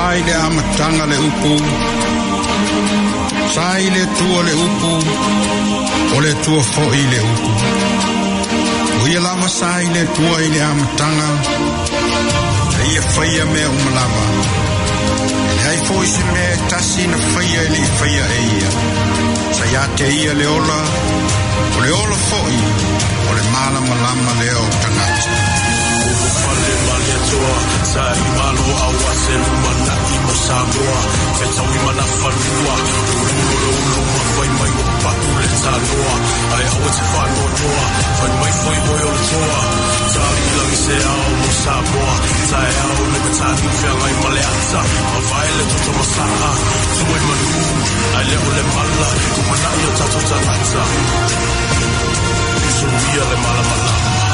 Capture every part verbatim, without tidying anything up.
sai le amatanga le upu, sai le tua le upu, o le tua foi le upu. O ia lama sai le tua i le amatanga, e ia whaia mea umalama. E ai foi se mea tasi na whaia i le whaia e ia. Sai ate ia le ola, o le ola foi, o le malama lama le o tangata. Fale male toa, sai malo awa se lumana i mo Samoa, e tau i mana whanua, ulu ulu ma whai mai o patu le taloa, ai awa te whanua toa, whai mai whai hoi o le toa, tari langi se ao mo Samoa, tae ao le matani whianga i male ata, ma vai le toto masaa, tue manu, ai leo le mala, kumana i o tato tarata, sumia le mala mala.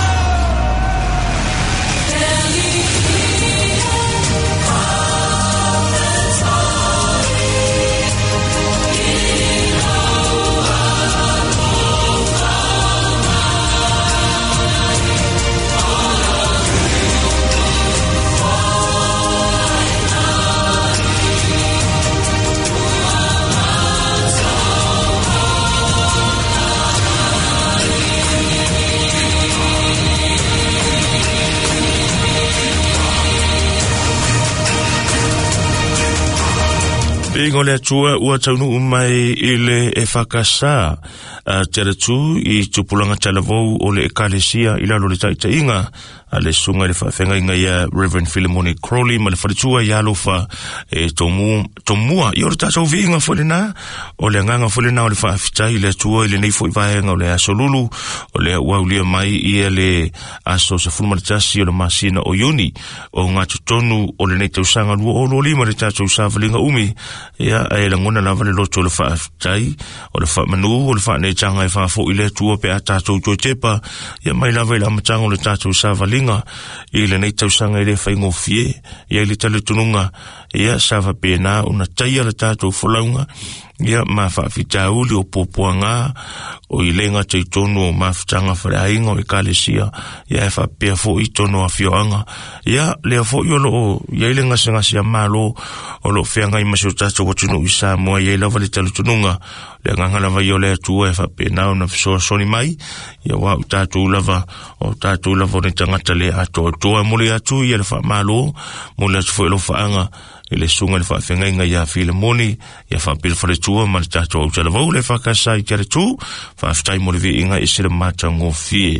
Ingo le atua ua taunu umai ile e whakasa tere tu i tupulanga talavou o le ekalesia ila lo le taita inga a le sunga le whawhenga inga ia Reverend Philemoni Crowley ma le wharitua i alofa e tomua i ora tātou vi inga whalena o le nganga whalena o le whaafitai le atua i le neifo i vahenga o le asolulu o le waulia mai i le aso sa fulmaritasi o le masina o yuni o ngā tutonu o le nei tausanga lua o lo lima le tātou sa valinga umi ia e la ngona lava le loto le whaafitai o le whaamanu o le whaane tanga e whaafo i le atua pe a tātou tue tepa ia mai lava i la matanga o le tātou sa valinga i le nei tausanga i le whaingo fie ia i le tale tununga ia sawa pēnā una taia le tātou whalaunga ia ma whaafitau li o popoanga o i lenga te tonu o mawhitanga whareainga o i kalesia ia e whapea fo i tonu a whioanga ia lea fo i olo o ia i lenga senga sia malo o lo whianga i masi o tātou watunu i Samoa ia i lawa le tale tununga le nganga lava i o lea tua e whapea na fisoa soni mai ia wa o tātou lava o tātou lava o ne tangata le ato toa mole atu ia le wha malo mole atu fo i lo whaanga i le sunga le whaafenga inga ia Philemoni ia whaapila wharetua ma le tātou au talavau le whakasa i tere tū whaafitai mo le vi inga i sere mata ngō fie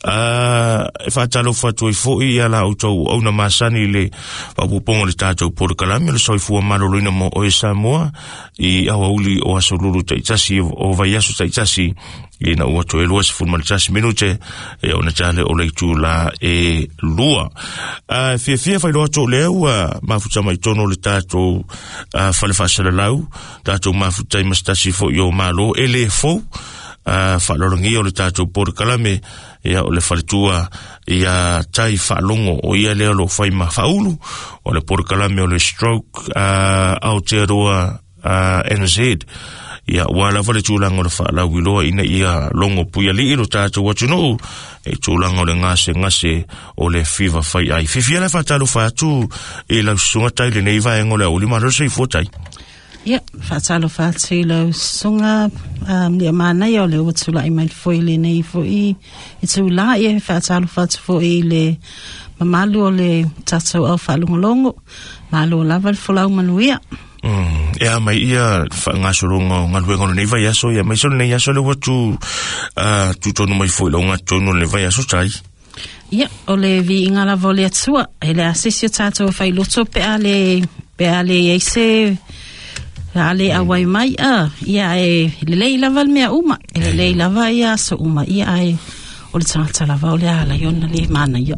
e whaatalo whatua i fōi ia la au tau au na masani le whapuponga le tātou Pōrakalami le soifua maroloina mo o e Samoa i au auli o asolulu taitasi o vai aso taitasi i na ua toe lua se fulmalitasi minute e o na tale o leitu la e lua. Uh, fia fia whai loa tō leo uh, mafuta mai tono le tātou uh, whale whaasala lau, tātou mafuta i mastasi fo i o malo e le fau, uh, whaalorangi o le tātou Pōrakalami ia o le whaletua ia tai whaalongo o ia leo lo whai ma whaulu o le Pōrakalami o le stroke uh, Aotearoa uh, N Z ia wala vale tūlanga o le whaalau iloa ina ia longo puia li ilo tātou watu e tūlanga o le ngase ngase o le whiwa whai ai. Whiwhia le whātalo whātū e lau sunga tai le nei vaenga o le auli maro sei fōtai. Ia, whātalo whātū i lau sunga um, lia mānei o le watula i mai fōi le nei fōi i tū la ia whātalo whātū fōi le mamalu o le tātou au whaalongolongo malu o lava le wholau manuia. Mm, ea mai ia ngasoronga ngaluenga nei vai aso ia mai so nei aso le watu uh, tu tonu mai foi lo ngatonu le vai aso tai ia o le vi ingala vole atua e le asisi o tātou fai loto pe ale pe ale eise ale awai mai a ia e le leila val mea uma e le leila vai aso uma ia e o le tangata lava o le ala iona le mana ia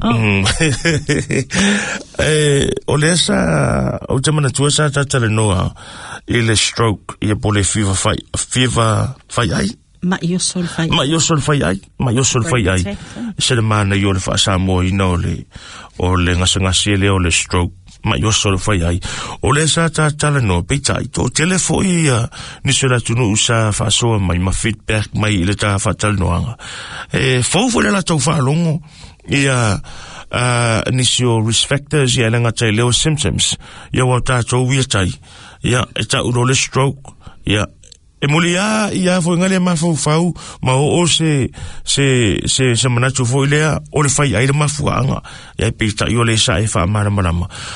o le asa o te mana tua sa tatale noa i le stroke i a pole fiva fai fiva fai ai ma io sol fai ma io sol fai ai ma io sol fai ai se le mana io le fa sa mo i no le o le ngasangasi le o le stroke ma io solo fai ai o le sa ta tala no peitai to telefoi uh, ni se la tunu usa fa so mai ma feedback mai le ta fa tal no anga e fo fo la to fa longo ia uh, nisi o risk factors ia langa tai leo symptoms ia wa tātou ia tai ia e ta urole stroke ia e muli a ia fo ngale ma fo fau ma o se se se se manatu fo ilea o le fai ai le mafuanga ia pita i o le sa e fa mara mara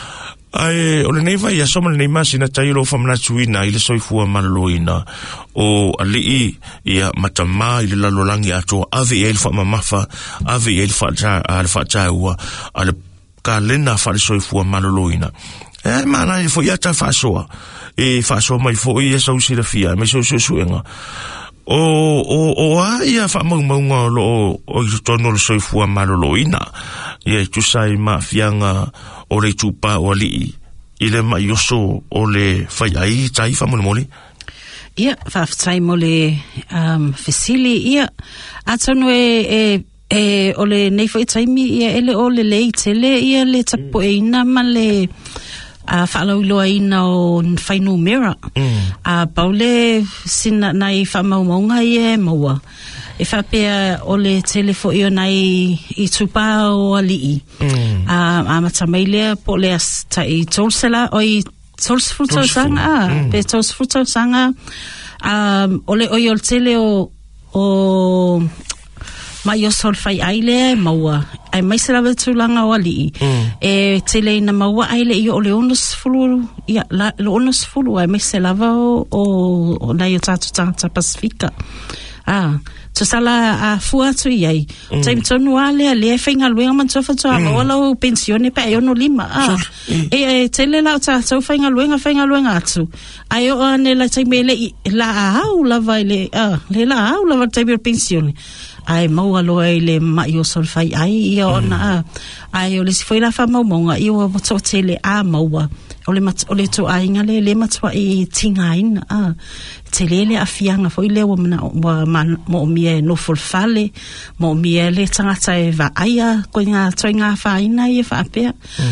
ai o le nei vai a soma le nei masina tai lo fa manatu ina i le soifua malaloina o ali ia matama i le lalolangi ato ave el fa mamafa ave el fa ta al fa ta ua al kalena fa le soifua malaloina e mana i fo ia ta fa soa e fa so mai fo ia so si la fia me so so suenga o o o a ia fa mo mo lo o i tono le soifua malaloina ia tu sai ma fianga o le tupa o li i le mai oso o le fai ai tai fa mo mole ia fa tai mo le um facili ia atono e e e o le nei foi tai mi ia ele o le lei tele ia le tapo e ina ma le a falo lo ina o fai numera a paule sina nai fa mo monga ia moa e fa pe o le telefo io nai i tupa o ali mm. a a matamaile po le sta i tolsela o i tolsfruto sanga mm. pe tolsfruto sanga um o le o i tele o o mai o sol fai aile maua ai mai sera vetu langa o ali mm. e tele na maua aile i o le onos fulu ia la le onos fulu ai mai se lava o o nai o tatu tata Pasifika ah to sala a fuatu iai mm. time tonu ale ale fenga luenga man sofa to ama wala o pensione pe yo no lima ah mm. e e tele la ta so fenga luenga fenga luenga atu ai o ane la time le la au la vai le ah le la au la vai time pensione ai mau alo le mai o sol fai ai ia ona ai o le si foi la fa mau monga i o to tele a maua o le mat o le to ainga le le matwa i tingain a tele le afianga foi le o mana mo mie no fulfale mo mie le tangata e va aia ko nga toinga fa ina e fa pe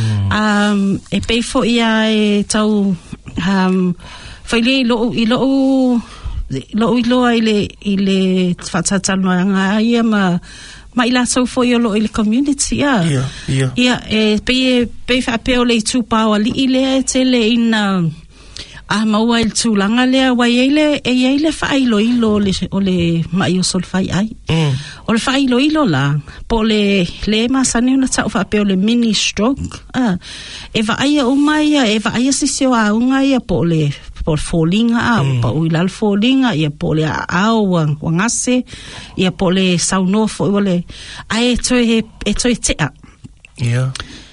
um e pe fo ia e tau um foi le lo i lo lo i lo ile ile fatata no nga ia ma ma ila so fo yo lo ile community ya ia ia ia e pe pe fa pe o le tu pa o li ile tele ina a maua il tu langa le wa ile e ile fa ilo ilo le o le mai o sol fai ai mm. o le fa ilo ilo la po le le ma sani una ta fa pe o le mini stroke ah e va ai o mai e va ai si se a unga ia po le por falling a mm. pa uilal falling ia po le a o ngase ia po le sauno fo le ai to e to te a ia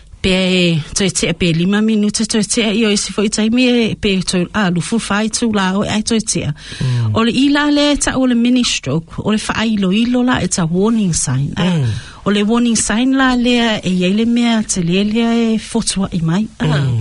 pe to te pe lima minutos to te io si foi tai mi pe to a lu fu fai tu la o ai to te o le ila le ta o le mini stroke o le fa ilo ilo la it's a warning sign mm. o le warning sign la le e ile me te le le foto i mai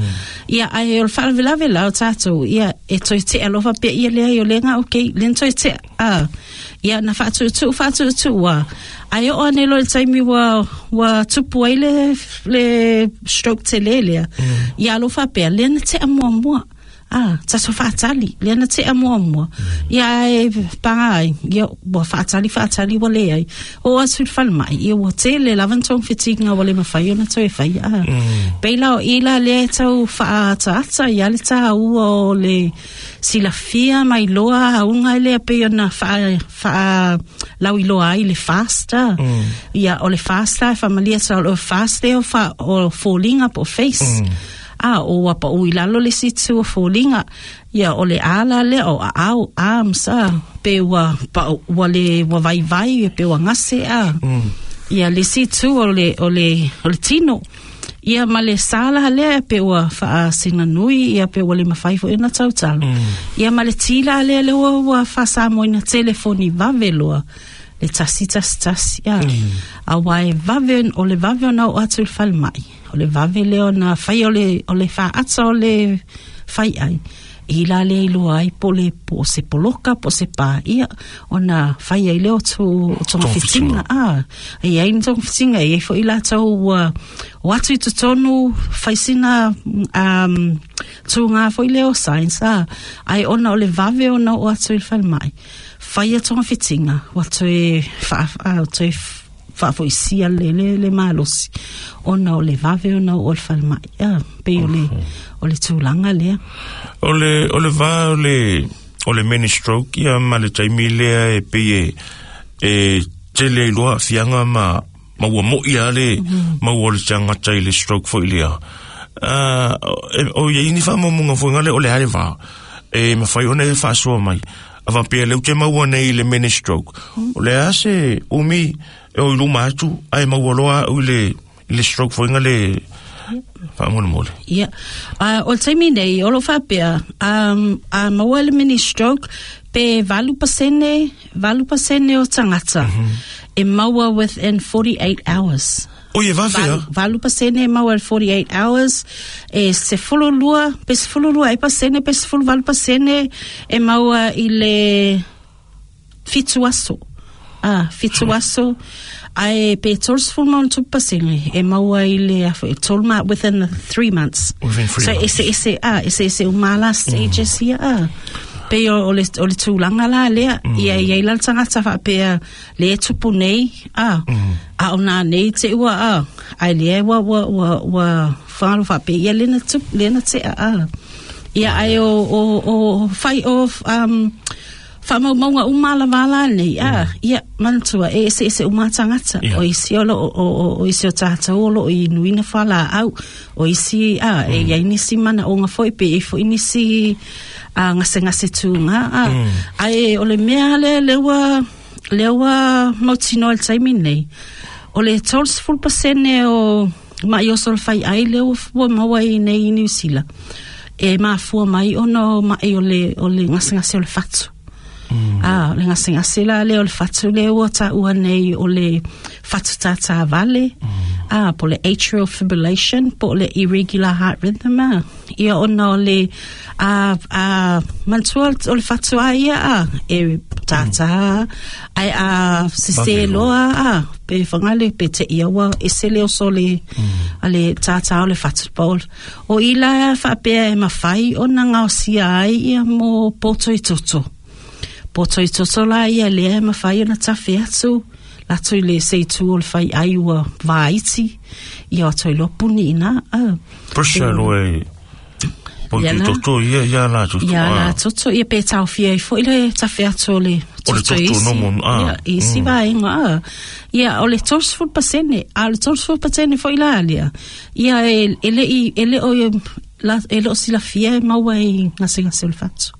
ia ai o fa vela vela tato ia e to te alo fa pe ia le io le nga okay len to te a ia na fa tu tu fa tu tu wa ai o ane lo tai mi wa wa tupu ile le stroke te lelea mm. ia lo fa pe le na te amo mo ah ta so fa tali le na te amo mo ia e pa ia bo fa tali fa tali wa le ai o asu fa mai ia o te le lavantong fitinga wa le ma fa na to e fa ah mm. pe la ila le tau fa ta ta ia le ta o le sila fia mai loa unga ile pe na fa fa la wi loa ile fasta mm. ia o le fasta familia sa o fasta o fa o falling up o face mm. ah o apa o ilalo le situ o falling ia o le ala le o au amsa pe wa pa wa le wa vai vai pe wa ngase a mm. ia le situ o le o le o le tino ia male sala le pe wa fa sina nui ia pe wa le mafai fo ina tautal mm. ia male tila le le wa fa sa mo ina telefoni va veloa le tasita stas ia mm. a wai vaven o le vaven o atu fal mai o le vave le ona fai o le o le fa atsa o le fai ai ila le ilu ai po le po se poloka po se pa ia ona fai ai le o tu tu fitinga ah ia in tu fitinga ia fo ila tau uh, watu tu tonu fai sina um tu nga fo ile o science ah ai ona o le vave ona o atu fal mai fai a tu fitinga watu e fa uh, tu whaafoisia le le le malosi. Ona o le vave ona o le whalmai. Ah, pe o le, o le tūlanga lea. O le, o le va o le, o le mini stroke ia ma le taimi lea e pe e, e tele i loa fianga ma, ma ua mo ia le, ma ua le tangata i le stroke fo i lea. Uh, o ia ini wha mo munga fo ngale o le hare va. E ma whai ona e wha soa mai. Awa pia leu te maua nei le mini stroke. O le ase umi e o iluma atu, ai maua loa o le, le stroke fo inga le wha mona mole. Ia. Uh, o taimi nei, o lo wha pia, um, uh, maua le mini stroke, pe valu pasene, valu pasene o tangata. Mm-hmm. E maua within forty-eight hours. O ye va fea? Valu pasene maua in forty-eight hours. E se folo lua, pe se folo lua e pasene, pe se folo valu pasene, e maua i le fitu aso. Ah, fitu aso. Ai pe tors full mon tu pasene, e maua i le e tolma within the three months. Within three so months. So ese, ese, ah, ese, ese umala stages here, ah. Pe o le, o le tūlanga la lea, mm. ia ia ila tangata wha pe le tupu nei, ah, mm. a o nā nei te ua, ah, ai lea wa, wa, wa, wa, whangaru wha pe ia lena tupu, lena te, ah, ia ai o, o, o, whai o, um, whamau maunga umala wala nei, ah, mm. ia, mantua, e ese ese umatangata, yeah. o isi o lo, o, o, o isi o tāta o lo, o i nuina whala au, o isi, ah, mm. e ia inisi mana o ngā foi pe, e fo inisi, a ngase ngase tūnga, a, mm. ai o le mea le lewa, lewa mautino al taimi nei, o le tolse full pasene o mai o sol fai ai lewa fua mawai nei New Zealand, e maa fua mai ono mai o le, o le ngase ngase o le fatu. Mm. Ah, le ngase ngase la le o le fatu le ua ta ua nei o le fatu ta ta vale, mm. ah, po le atrial fibrillation, po le irregular heart rhythm, ah, ia ona o le a a mantua o le fatu a ia a e tata mm. ai a sise loa a pe whangale pe te iawa e se leo sole mm. a le tata o le fatu pol o ila a whapea e mawhai o na ngao sia ai ia mo poto i toto poto i toto la ia le e mawhai o na tawhi atu lato i le seitu o le whai ai ua vaiti ia o toi lopuni ina a Pressure loe Po tu toto ia ia la toto. Ia la toto ia pe tau fia i fo ile ta fia tole. O le toto no mon. Ah. Ia si va inga. Ia o le tors fu pasene, al tors fu pasene fo ile alia. Ia ele i ele o la ele o si la fia ma wai na singa sul fat.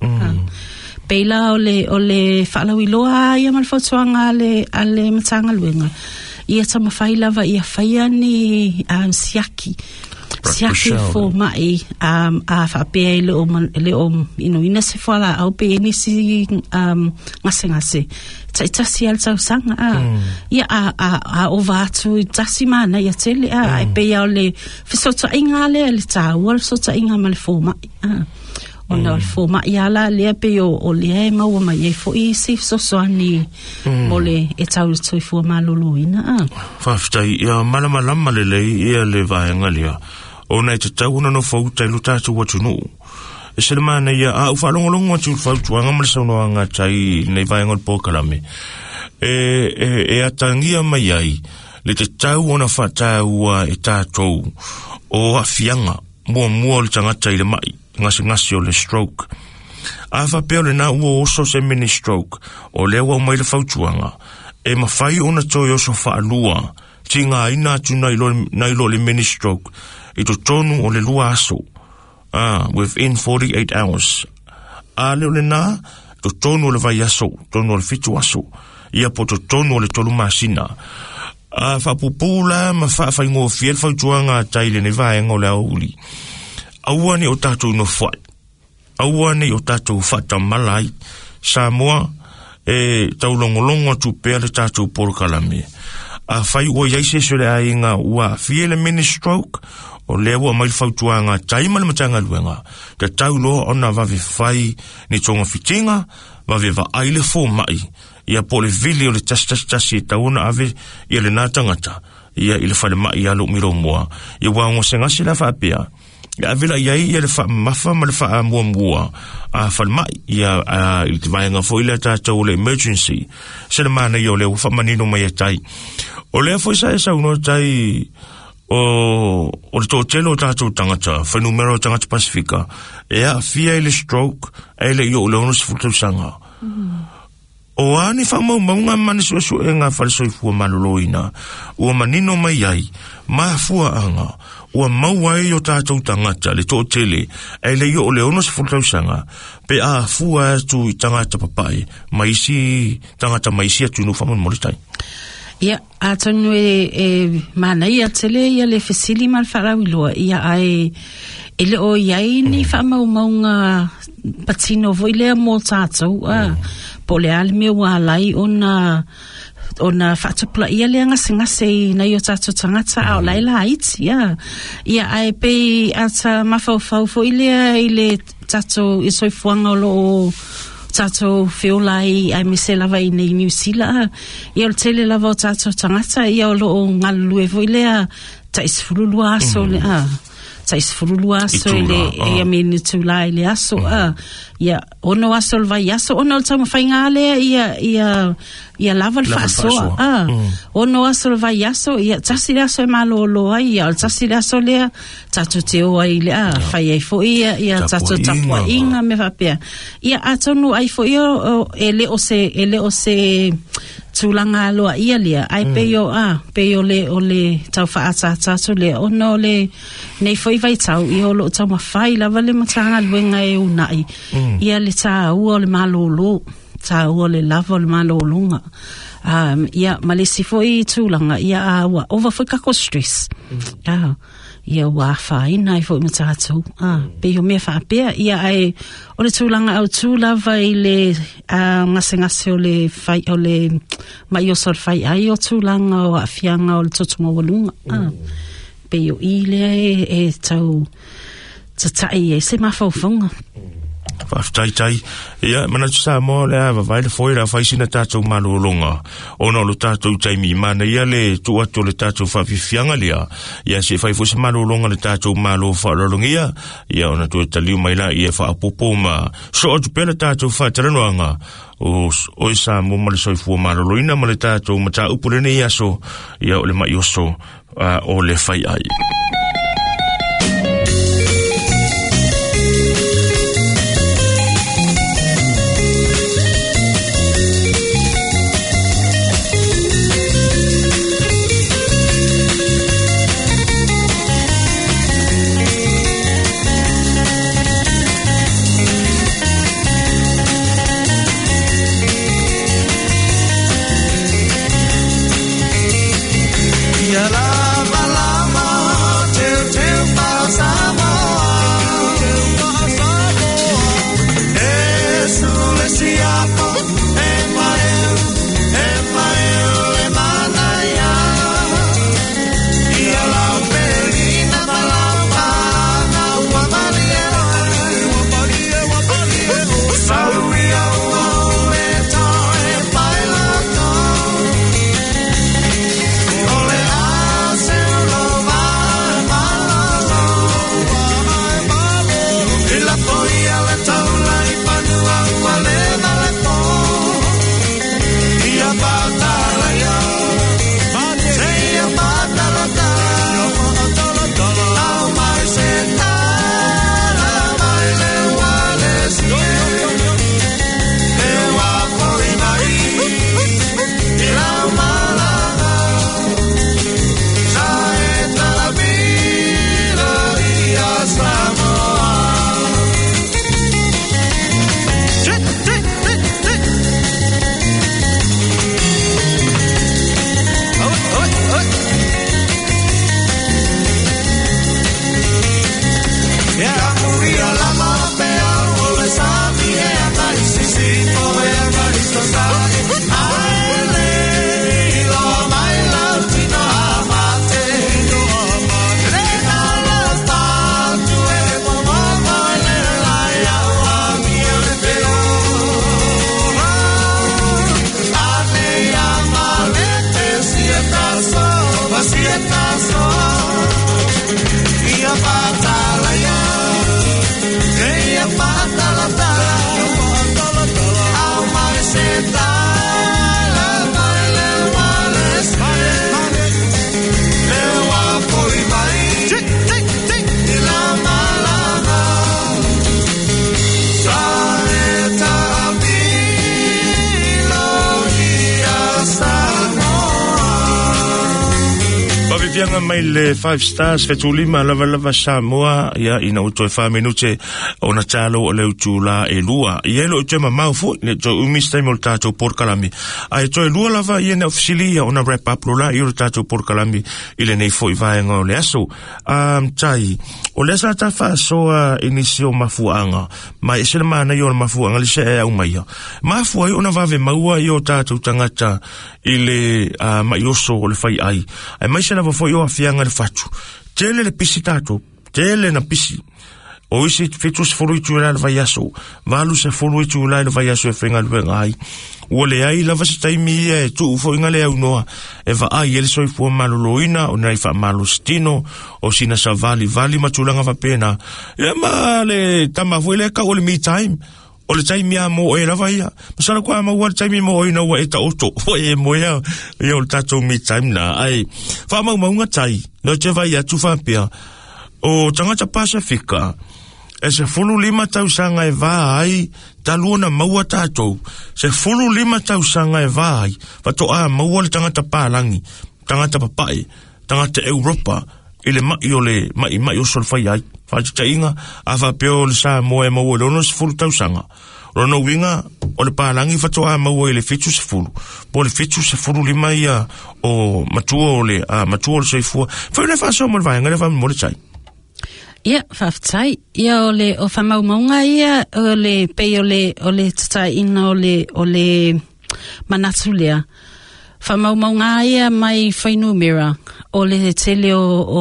Pe la o le o le fala wi loa ia mal fotuanga ale ale matanga luenga. Ia tama faila va ia faia ni an siaki. Siaki fo mai um, a whapea le o, le o ino ina se whala au pe ni si um, ngase ngase ta itasi al tau sanga a mm. ia a, a, a o vātu itasi mana ia tele a mm. e pe au le fisota inga le le tau al sota inga ma le fo mai a o na le fo mai ala le pe o, o le e maua mai e fo i si sosoani mm. mo le e tau tui fo malolo ina a whaftai ia malama lama le lei ia le vaenga lia o nei te tau na no fau tai luta tu watu no e se mana ia a ufa longo longo tu fau tu anga mal sono anga tai nei vai ngol pokalame e e e atangia mai ai le te tau ona fa tau e tatou o afianga mo mo le tanga tai le mai ngasi ngasi o le stroke a fa pe le na o so se mini stroke o le wa mai le fau tu anga e ma fai ona to yo so fa lua tinga ina tu nai lo nai lo le mini stroke i to tonu o le lua aso. Ah, within forty-eight hours. A leo le nā, to tonu o le vai aso, tonu o le fitu aso. Ia po to tonu o le tolu masina. A whapupula, ma whawhaingo fiel whautuanga taile ne vaenga o le auli. Auane o tātou no whai. Auane o tātou whata malai. Samoa, e tau longolongo tu pēr le tātou porokalame. A whai ua iaise sole a inga ua fiele mini stroke, o lewa mai whautuanga taima le matanga luenga. Te tau loa ona wawe whai ni tonga fitinga, wawe wa aile fō mai. Ia po le vili o le tastasitasi e tauna ave ia le nātangata. Ia i le whale mai alo miro mua. Ia wango se ngasi la whapea. Ia avila iai ia le wha mafa ma le wha mua mua. A whale mai ia i te vaenga fo ila tātou le emergency. Se le mana ia o le wha manino mai e tai. O lea foi sa e sa uno tai o o to telo tatou tangata fa numero tangata Pasifika e a fia ele stroke ele yo le ono sifutu sanga o ani fa mo nga mani so so nga fa so fu maloloina o manino mai ai ma fu anga o mau ai yo tatou tangata le to tele ele yo le ono sifutu sanga pe a fu a tu tangata papai mai si tangata mai si tu no fa mo molitai. Ia, a tonu e, e mana ia tele ia le fesili mal wharawiloa. Ia ai, e le o iai ni whamau maunga patino voi lea mō tātou. Ah, po le ali mea wālai ona, ona whatupula ia lea ngase ngase na i o tātou tangata au laila haiti. Ia, ia ai pe ata mawhauwhau fo i lea i le tātou i soifuanga o lo o tato feolai ai me se lava i nei New Zealand ia o tele lava o tato tangata ia o loo ngalu e voi lea ta isfurulu aso le a ta isfurulu aso le ia meni tūlai le aso a ia ono aso le vai aso ono le tau mawhainga lea ia ia ia lava le whaasoa a ono aso le vai aso ia tasi le aso e malo lo ai ia o tasi le aso lea tato te o ai le a whai ai fo ia ia tato tapua inga me whapea ia atonu ai fo ia e le o se e le o se tūlanga aloa ia lea ai mm. peo a peo le o le tau whaata tato le ono le nei foi vai tau i o lo tau mawhai lava le matanga luenga e unai mm. ia le tā ua le malolo tā ua le lava le malolunga um, ia malesi foi tūlanga ia a ua ova foi kako stress mm. ah, ia ua whaina i foi matatu ah, peo mea whaapea ia ai o le tūlanga au tūlava i le uh, ngase ngase o le whai o le mai o sor whai ai o tūlanga o awhianga o le totunga walunga mm. ah, peo i lea e, e tau tatai e se mawhauwhunga tai tai ia mana tsa mo le va vai le foi la fai sina tatou malolonga ona lo tatou tai mi mana ia le tu atu le tatou fa fianga lia ia se fai fo se malolonga le tatou malo fa lolongia ia ona tu taliu mai la ia fa popo ma so o pele tatou fa trenoanga o o sa mo mal so fu maloloina ma le tatou mata upurene ia so ia o le mai oso o le fai ai. Lava, lava, fianga mai le five stars fetulima lava lava Samoa ia ina uto e fa minute ona talo o le utula e lua ia lo tema mau fu le to umista mo tato por kalami ai to e lua lava ia na ofisilia ona wrap up lola i tato por kalami ile nei foi vai ngo le aso um tai o le sa ta fa so inicio mafuanga mai se mana yo mafuanga le se e au mai mafu ai ona va ve maua yo tato tangata ile uh, mai oso le fai ai ai mai se na foi o afianga le fatu tele le pisitato tele na pisi o isi fitu se folu tu la vai aso valu se folu tu la vai aso e fenga le ai o le ai la vas taimi e tu foi ngale au noa e va ai ele soi fu maloloina o nei fa malostino o sina sa vali vali matulanga va pena e ma le tama foi le ka o le me time o le taimi a mo e la vaia masala kwa ma wa taimi mo ina wa eta oto o e mo ya e o tato me time na ai fa ma ma unga tai no te vai a tu fa pia o tangata Pasifika e se fulu lima tausanga e vai taluna maua tato se fulu lima tausanga e vai fato a maua le tangata palangi tangata papai tangata Europa ile mai o le mai mai o solfai ai fati tainga ava peo le sa mo e maua lono se fulu tausanga rono winga o le palangi fato a maua ile fitu se fulu po le fitu se fulu lima ia o matuo le a matuo le seifua fa le fa so mo vai ngale fa mo le tai ia faftai ia o le o famau maunga ia o le pe o le o le tata ina o le o le manatulia famau maunga ia mai whainu mira o le tele o o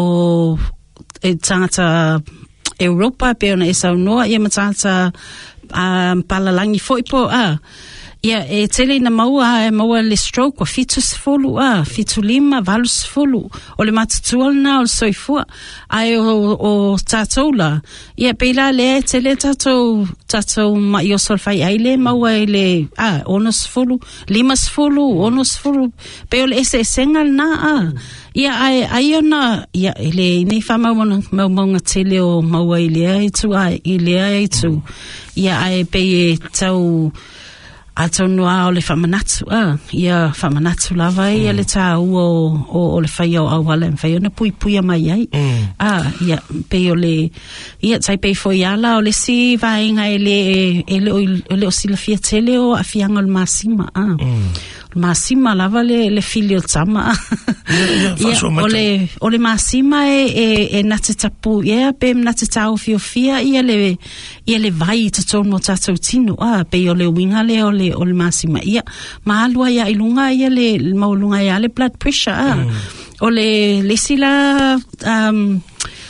e tangata Europa pe ona e saunoa ia matangata um, palalangi foipo a ia e tele na maua e maua le stroke o fitu sefulu a fitu lima valu sefulu o le matutual na o le soifua ai o, o tatoula ia peila le tele tatou tatou ma i o solfai ai le maua e le a ono sefulu lima sefulu ono sefulu pe o le ese esengal na a ia ai ai ona ia le nei fa mau mau mau tele o maua i le ai tu ai i le ai tu ia ai pe e tau ato noa o le whamanatu, ah, ia whamanatu lava ia le tā ua o, o le whai o awala, whai o na pui pui a mai ai, mm. ah, ia, pe o le, ia, tai pei fo iala o le si vaenga e le, e le, o le o sila fia tele o a fianga o le masima, ah, mm. Masima lava le, le filio tama, yeah, yeah, ia, o le, o le masima e, e, e nate tapu, ia, pe nate tau fio fia, ia le, ia le vai te tono tatou tino, ah, pe o le winga le o le, o le masima, ia, maalua ia ilunga, ia le, maulunga ia le blood pressure, ah, mm. o le, le sila, um,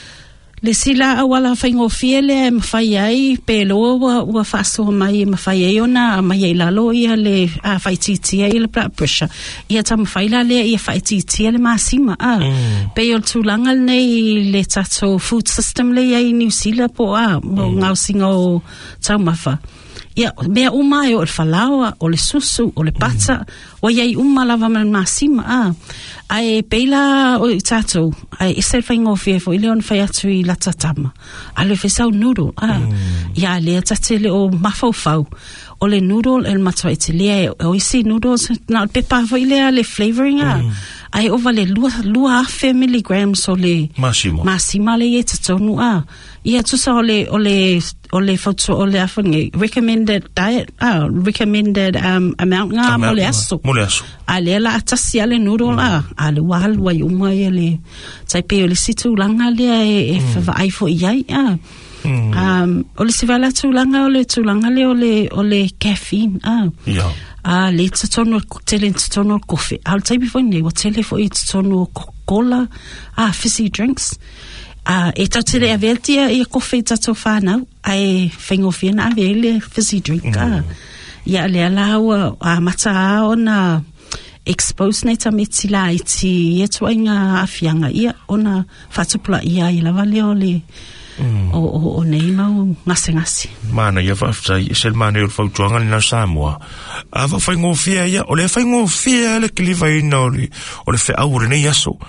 le sila awala whaingo fiele mawhai ai pe loa ua, ua whaasoa mai mawhai ai ona mai ai lalo ia le a whaititia i le blood pressure ia ta mawhai la le ia whaititia le masima a mm. pe o tūlanga nei le tato food system le ai New Zealand po a mo mm. ngau singa o tau mawha ia mea uma e o le whalaua o le susu o le pata mm. o iai uma lava man masima a ai peila o tato ai isel whaingo fie fo ile on whai atu i lata tama a le whesau noodle a mm. ia le tatele o mafau fau o le noodle el matua i te lea o isi noodles na o pepa fo ile le flavoring a mm. ai ova le lua, lua afe milligrams o le masima masima le e tatonu a ia tusa o le o le o le foto o le afange recommended diet ah recommended um amount nga mo le aso mo le aso a le la atasi ale noodle mm. a a le wal wa yuma le tai pe o le situ langa le e, e mm. fa ai fo iai a mm. um o le sivala tu langa o le tu langa le o le o le caffeine a yeah. a le tsono tele tsono kofi al tai before ne o tele fo it tsono cola a fizzy drinks a e tatele aveltia e kofi tatso fana ai fengo fina avele fizzy drink a ia le ala a mata ona expose nei tamiti la iti e tuainga afianga ia ona fatupula ia i lava leo le mm. o, o, o nei mau ngase ngase mana ia whaftai sel mana ur whautuanga ni na Samoa a wa whaingo fia ia o le whaingo fia le kiliva ina o le o le wha aure nei aso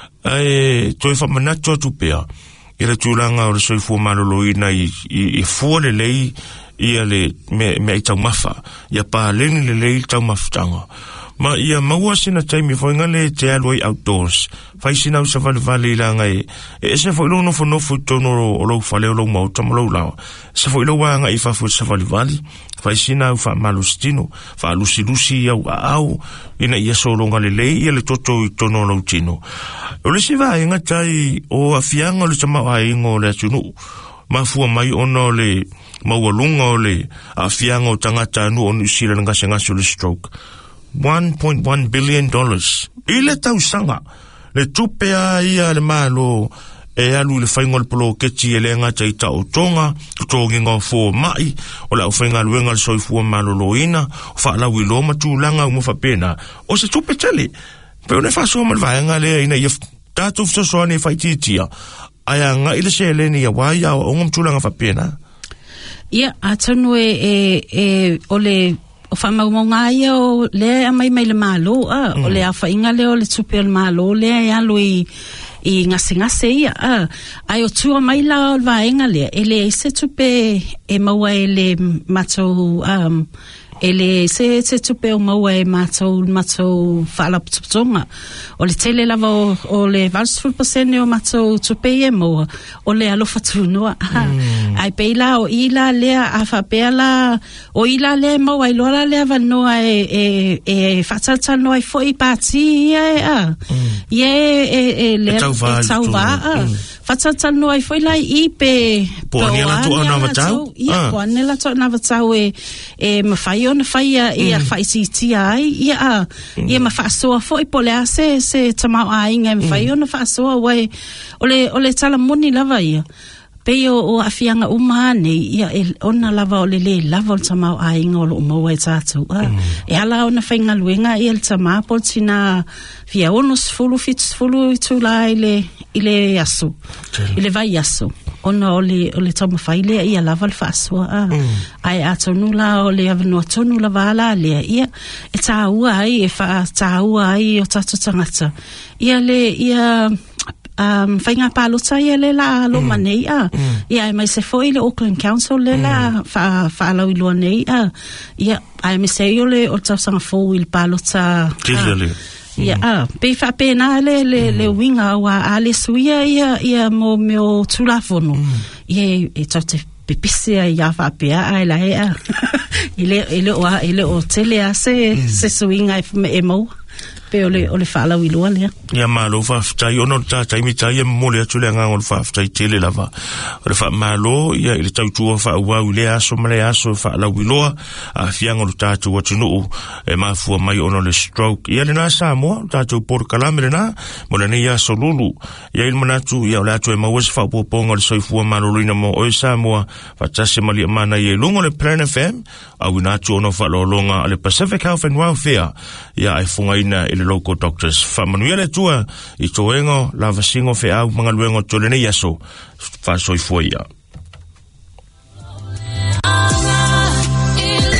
e toi whamanatu atu pea i le tūranga o le soifua malolo ina i, i, i fua le lei ia le me, me i tau mafa ia pā leni le lei tau maftanga Ma ia maua sina taimi foi ngale te aloi outdoors. Fai sina usa vale vale la ngai. E se foi lo no fo no fo tono o lo fale o lo mau tamo lo lao. Se foi lo wa ngai fa fo se vale vale. Fai sina u fa malustino, fa lusi lusi au au. Ina ia so lo ngale le ia le toto i tono lo tino. O le se va inga tai o afianga le tama ai ngo le tunu. Ma fu mai ono le mawalunga o le afianga o tangata anu o nusira nga senga le stroke. one point one billion dollars. Ile tau sanga. Le tupea ia le malo e alu le whainga le polo keti e le ngata i tau tonga, kutogi ngā fō mai, o la o whainga luenga le soifua malo loina, o whaalau i loma tū langa umo whapena. O se tupe tele. Peo ne whasua man vaenga le ina ia tātou ftasoa ne whaititia. Aya nga ile se ele ni ia wai au ongam tū langa whapena. Ia, atanu e, e, e o le o whamaumonga ia o le a mai mai le malo, a, mm. o le a whainga le o le tupe o le malo, le a alu i, i ngase ngase ia, a, ai o tua mai la o le vaenga le, e le se tupe e maua e le matou, um, e le se se tupe o maua e matou, matou whaala putuputonga. O le tele lava o, o le valsful pasene o matou tupe e maua, o le alofa tunua. Mm. Ai peila o ila lea a whapea la, o ila lea maua i lola lea vanoa e, e, e whatatano ai fo i pāti ia e a. Mm. Ia e, e, e lea e tau wā a. Whatatano ai fo i lai i pe... Po anela tu ana watau? Ia, po anela tu ana watau e, e mawhai ona whaia ia mm. whaisiti ai, ia a, mm. ia ma whaasoa fo i pole a se, se tamau a inga, ma whai ona whaasoa wai, ole, ole tala moni lava ia. Peo o afianga umane, ia e ona lava o le le lava o le tamau a inga o lo umaua e tātou. Mm. E ala ona whainga luenga i le tamau po tina fia ono sfulu, fit sfulu i tula i le, i le aso, i le vai aso. Ona o le, o le tama whaile ia lava le whaasua. Mm. Ai atonu la o le avanoa tonu la wala lea ia. E tāua ai, e wha tāua ai o tātou tangata. Ia le, ia... Um, whainga pālota ia le la lo mm. manei a. Mm. Ia ai mai se foi le Auckland Council le la mm. whaalau i loa nei a. Ia ai me se o le o tau sanga fōu i le pālota. Tile Ia a. Pei whapena le le, mm. le winga wa a le suia ia ia mo meo tulafono. Mm. Ia e tau te pepisia ia whapea ai la e a. Ile ile o ile o tele a se mm. se suinga e mau. Pe ole ole fala wilua le ya malo fa ftai ono ta ta mi ta ye mole atule nga on fa ftai tele lava ole fa malo ya ile tau tu fa wa ile aso male aso fa la wiloa a fianga lu ta tu watunu e ma fu mai ono le stroke ya le na samo ta tu por kalamre na mole ne ya solulu ya il manatu ya la tu e ma was fa po ponga le soi fu malo lina mo o samo fa tase mali mana ye lungo le Plan F M a wina tu ono fa lo longa le Pacific Health and Welfare ya ai funga ina le local doctors fa manuele tua i toengo la vasingo fe au mga luengo tole nei aso fa soi foia